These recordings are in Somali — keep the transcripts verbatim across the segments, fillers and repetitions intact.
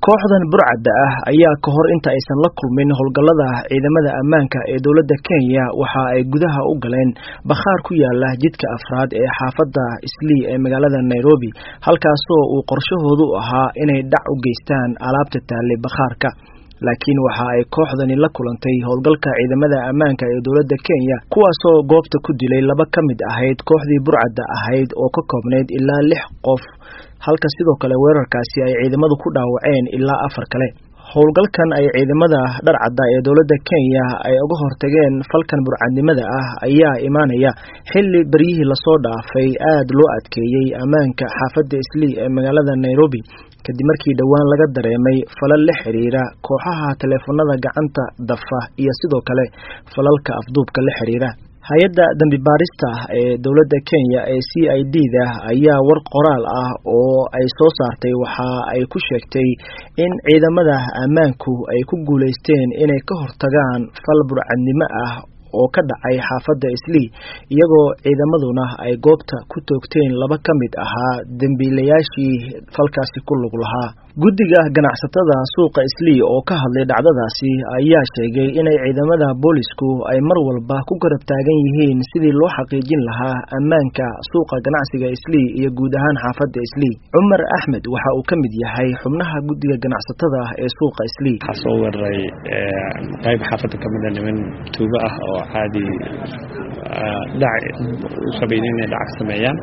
kooxdan burcadda ah ayaa ka hor inta aysan la kulmin howlgallada ciidamada ammaanka ee dawladda Kenya waxa ay gudaha u galeen bakhaar ku yaala jidka afraad ee xaafadda Islii ee magaalada Nairobi halkaas oo uu qorshahoodu ahaa inay dhac u geystaan alaabta taale bakhaarka laakiin waxa ay kooxdani la kulantay howlgalka ciidamada ammaanka ee dawladda Kenya kuwaas oo goobta ku dilay laba ka mid ahayd kooxdii burcadda ahayd oo ka koobneyd ilaa lix qof halka sidoo kale weerarkaasi ay ciidamadu ku dhaawaceen ilaa afar kale howlgalkan ay ciidamada dharcadda ee dawladda Kenya ay uga hortageen falkan burcadnimada ah ayaa imaanaya xilli bariyihii la soo dhaafay aad loo adkeeyay ammaanka xaafadda Islii ee magaalada Nairobi kadib markii dhawaan laga dareemay falal la xiriira kooxaha telefoonada gacanta dafa iyo sidoo kale falalka afduubka la xiriira hay'adda dambi baarista ee dawladda Kenya ee C I D da ayaa war qoraal ah oo ay soo saartay waxa ay ku sheegtay in ciidamada ammaanku ay ku guuleysteen inay ka hortagaan fal burcadnimo ah oo ka dhacay xaafadda Islii iyagoo ciidamaduna ay goobta ku toogteen laba ka mid ahaa dambiilayaashii falkaasi ku lug lahaa guddiga ganacsatada suuqa Islii oo ka hadlay dhacdadaasi ayaa sheegay inay ciidamada boolisku ay mar walba ku garab taagan yihiin sidii loo xaqiijin lahaa ammaanka suuqa ganacsiga Islii iyo guud ahaan xaafadda Islii Umar Ahmed waxa uu ka mid yahay xubnaha guddiga ganacsatada ee suuqa Islii soo waray qayb xaafadda kamid ah niman tuuba ah oo caadi dhac u sameeyeen dhac sameeyaan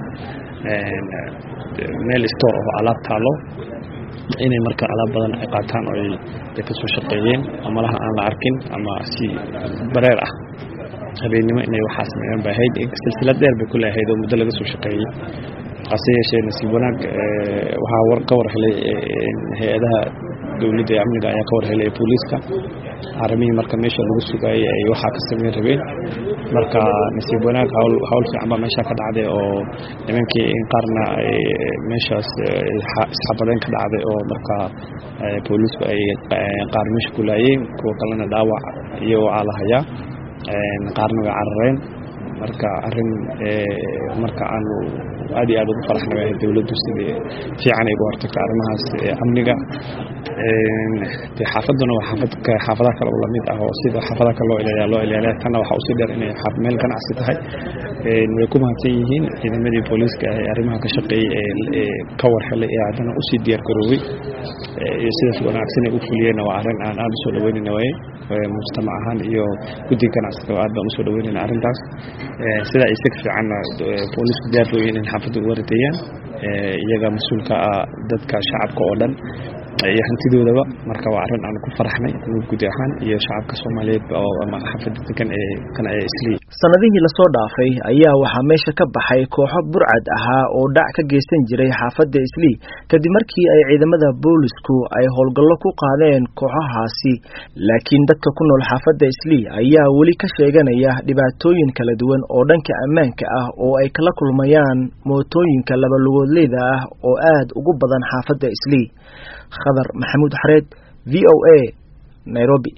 meel store oo alaab taalo inay marka alaab badan ay qaataan oo ay ka soo shaqeeyeen ama laha aan la arkin ama si bareer ah habeenimo inay waxa sameeyaan baahayd silsilad dheer bay ku leeyahay oo muddo laga soo shaqeeyay qasaya sheena si wanaag waxa war ka war helay hay'adaha dawladda ee amniga ayaa ka war helay booliska arrimihii marka meesha lagu sugayay ay waxa ka sameeyay rabeen marka nasiib wanaag hawl hawl fiican baa meesha ka dhacday oo nimankii in qarna meeshaas isxabadeen ka dhacday oo marka boolisku ay qaar meesha ku laayeen kuwa kalena dhaawac iyo alahaya qaarna way carareen marka arrin marka aanu aad iyo aad ugu faraxnay dawladdu sidii fiican ay ugu hortagtay arrimahaas amniga ee xaafaduna waa xaafad ka xaafadaha kale oo lamid ah oo sida xaafadaha kale loo ilaaliyo loo ilaaliyo tan waxa uu si dheer inay xaaf meel ganacsi tahay ee way ku mahadsan yihiin ciidamadii booliska ee arrimaha ka shaqeeyay ee ka war helay ee hadana u sii diyaar garoobay ee sidaas wanaagsan ay u fuliyeen waa arrin aan aad u soo dhaweynayay mujtamac ahaan iyo guddiga ganacsiga aad baan u soo dhaweynayay arrintaas sida ay si fiican booliska diyaar u yihiin xaafadda wareeyaan iyaga mas'uulka dadka shacabka oo dhan ay hantidoodaba marka waa arrin aan ku faraxnay guud ahaan iyo shacabka Soomaaliyeed oo ama xaafadda degan ee kana ay Islii sanadihii la soo dhaafay ayaa waxa meesha ka baxay kooxo burcad ahaa oo dhac ka geysan jiray xaafadda Islii kadib markii ay ciidamada boolisku ay howlgallo ku qaadeen kooxahaasi laakiin dadka ku nool xaafadda Islii ayaa wali ka sheeganaya dhibaatooyin kala duwan oo dhanka ammaanka ah oo ay kala kulmayaan mootooyinka laba lugoodleyda ah oo aad ugu badan xaafadda Islii Khadar Maxamuud Xareed V O A Nairobi